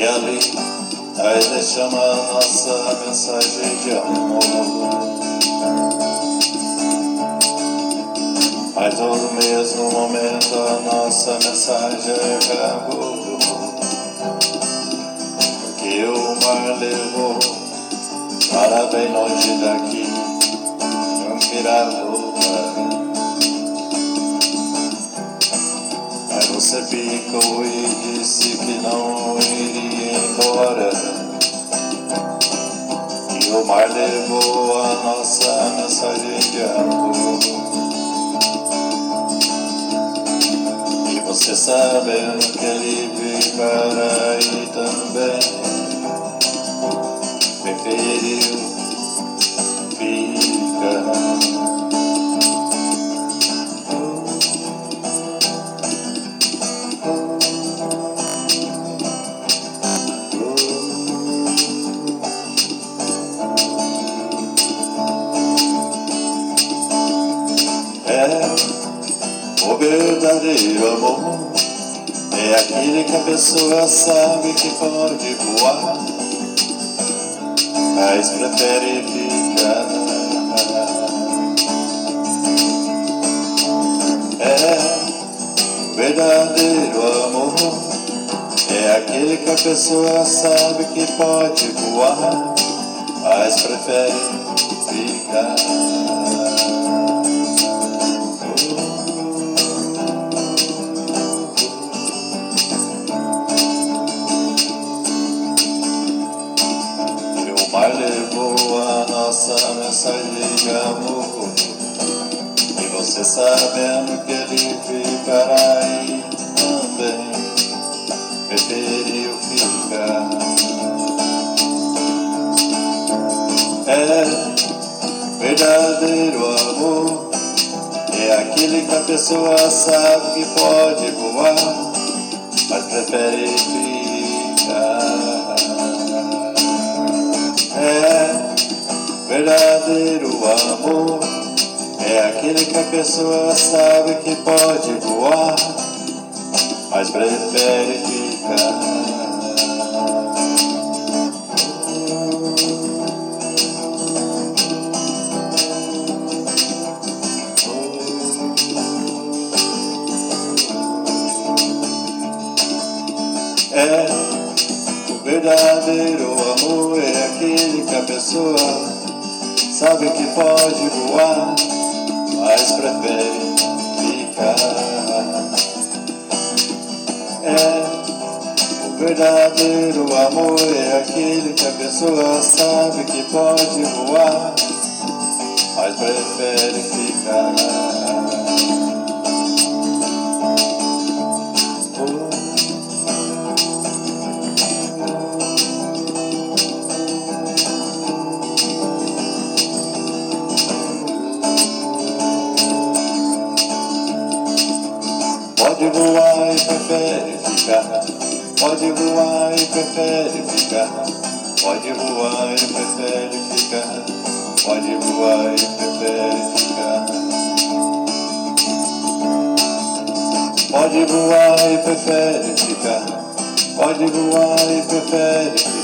E ali nós deixamos a nossa mensagem de amor. Mas no mesmo momento a nossa mensagem acabou, que o mar levou para bem longe daqui, não irá voltar. Mas você ficou e disse que não iria embora, e o mar levou a nossa mensagem de amor. Você sabendo que ele veio para aí também, preferiu ficar. O verdadeiro amor é aquele que a pessoa sabe que pode voar, mas prefere ficar. O verdadeiro amor é aquele que a pessoa sabe que pode voar, mas prefere ficar. O mar levou a nossa mensagem de amor, e você sabendo que ele veio para aí também, preferiu ficar. Verdadeiro amor é aquele que a pessoa sabe que pode voar, mas prefere ficar. Verdadeiro amor é aquele que a pessoa sabe que pode voar, mas prefere ficar. O verdadeiro amor é aquele que a pessoa sabe que pode voar, mas prefere ficar. O verdadeiro amor é aquele que a pessoa sabe que pode voar, mas prefere ficar. Pode voar e prefere ficar. Pode voar e prefere ficar. Pode voar e prefere ficar. Pode voar e prefere ficar. Pode voar e prefere ficar. Pode voar e prefere ficar.